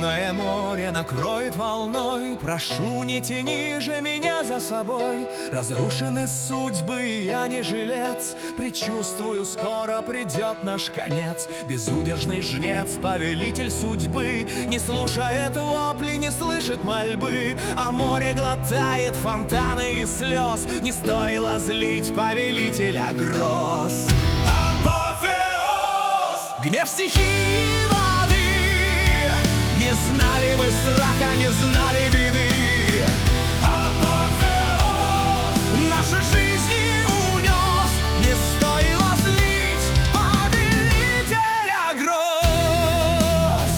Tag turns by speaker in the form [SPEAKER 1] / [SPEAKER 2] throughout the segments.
[SPEAKER 1] Темное море накроет волной. Прошу, не тяни же меня за собой. Разрушены судьбы, и я не жилец. Предчувствую, скоро придет наш конец. Безудержный жнец, повелитель судьбы, не слушает вопли, не слышит мольбы. А море глотает фонтаны и слез. Не стоило злить повелителя гроз. Гнев стихии воды. Не знали мы страха, не знали беды. Наши жизни унес. Не стоило злить повелителя гроз.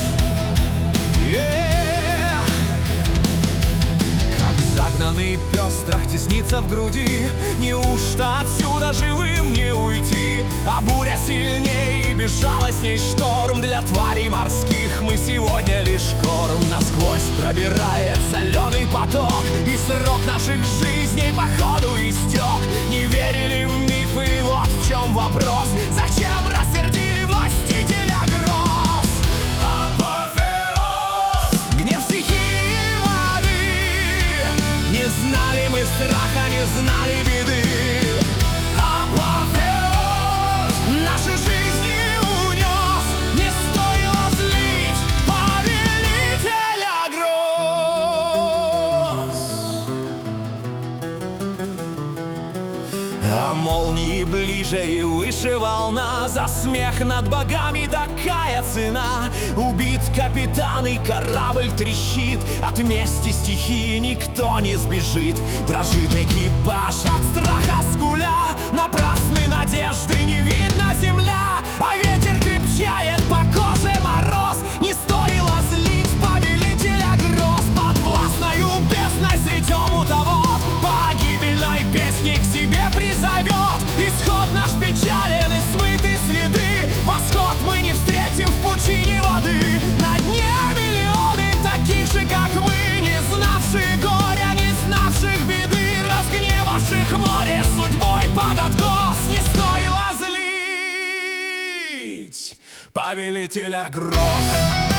[SPEAKER 1] Как загнанный пес, страх теснится в груди. Неужто отсюда живым не уйти? А буря сильней, безжалостней шторм. Для тварей морских мы сегодня лишь корм. Насквозь пробирает соленый поток, и срок наших жизней походу истек. Не верили в мифы, вот в чем вопрос. Зачем рассердили властителя гроз? Апофеоз! Гнев стихии воды. Не знали мы страха, не знали беды. Наши жизни унес. Не стоило злить повелителя гроз. А молнии ближе и выше волна. За смех над богами такая цена. Убит капитан и корабль трещит. От мести стихии никто не сбежит. Дрожит экипаж от страха скуля. Напрасны надежды, не видно земля. А ветер крепчает, по коже мороз. Не стоило злить повелителя гроз. Под властною бездной средем утовод. Погибельной песни к себе призовет. Исход наш печален и смыты следы. Восход мы не встретим в пучине воды. На дне миллионы таких же, как мы, не знавших горя, не знавших беды, разгневавших море судьбой под откос. Не стоило злить повелителя гроз.